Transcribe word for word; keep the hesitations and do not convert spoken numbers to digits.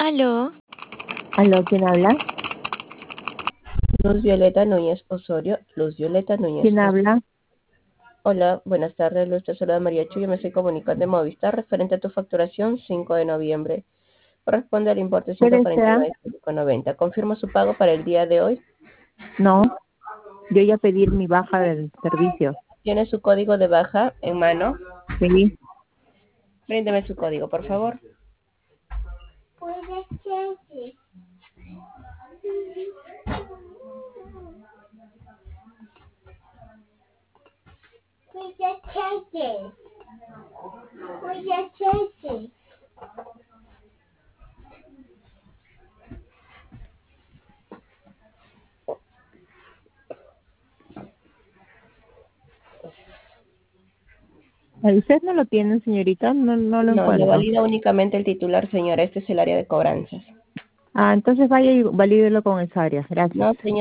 Aló, ¿Aló, quién habla? Luz Violeta Núñez Osorio. Luz Violeta Núñez ¿Quién Osorio. habla? Hola, buenas tardes, Luz. Te saluda María Chu. Yo me estoy comunicando de Movistar referente a tu facturación cinco de noviembre. Corresponde al importe ¿Qué ciento cuarenta y desea? nueve con noventa. Confirmo su pago para el día de hoy. No, yo ya pedí mi baja del servicio. ¿Tiene su código de baja en mano? Sí. Bríndeme su código, por favor. ¿Usted no lo tiene, señorita? No, no lo No, lo encuentro. valida únicamente el titular, señora. Este es el área de cobranzas. Ah, entonces vaya y valídelo con esa área. Gracias. No, señora.